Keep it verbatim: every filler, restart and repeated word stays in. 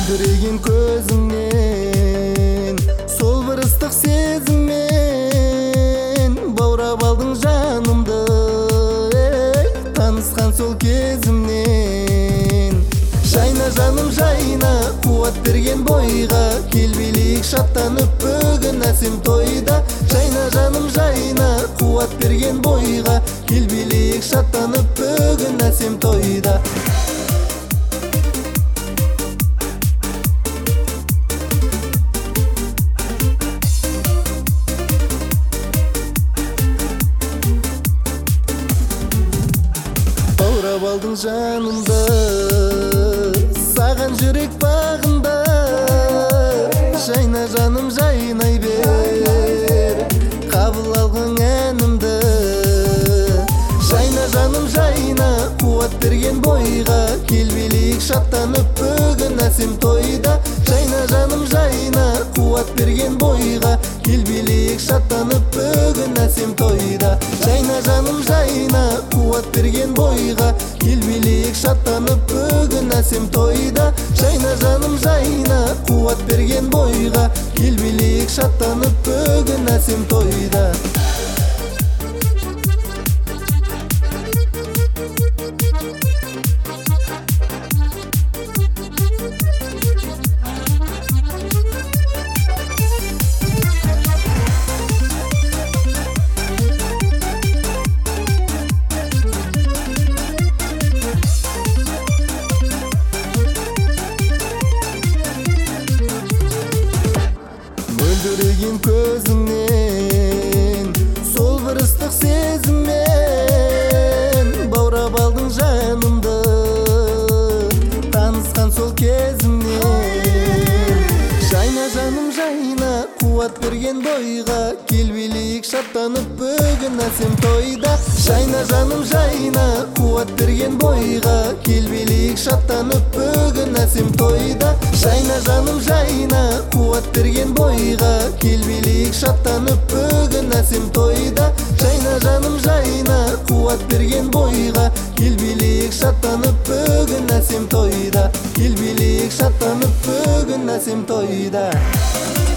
мөлдіреген көзіңнен, сол бір ыстық сезіммен баурап алдың жанымды, ей, танысқан сол кезімнен. Жайна жаным жайна, қуат берген бойға, кел билейік шаттанып бүгін әсем тойда. Жайна жаным жайна, қуат берген бойға, кел билейік шаттанып бүгін әсем тойда. Баурап алдың жанымды, саған жүрек бағында. Жайна жаным жайнай бер, қабыл алғын әнімді. Жайна жаным жайна, қуат берген бойға, кел билейік шаттанып бүгін әсем тойда. Жайна жаным жайна, қуат берген бойға, кел билейік шаттанып бүгін әсем тойда. Жайна жаным жайна, қуат берген бойға, кел билейік шаттанып бүгін әсем тойда. Жайна жаным жайна, қуат берген бойға, кел билейік шаттанып бүгін әсем тойда. Мөлдіреген көзіңнен, сол бір ыстық сезіммен баурап алдың жанымды, танысқан сол кезімнен. Жайна жаным жайна, қуат берген бойға, кел билейік шаттанып бүгін әсем тойда. Жайна жаным жайна, қуат берген бойға, кел билейік шаттанып бүгін әсем тойда. Жайна жаным жайна, қуат берген бойға, кел билейік шаттанып бүгін әсем тойда. Жайна жаным жайна, қуат берген бойға, кел билейік шаттанып бүгін әсем тойда. Кел билейік шаттанып бүгін әсем тойда.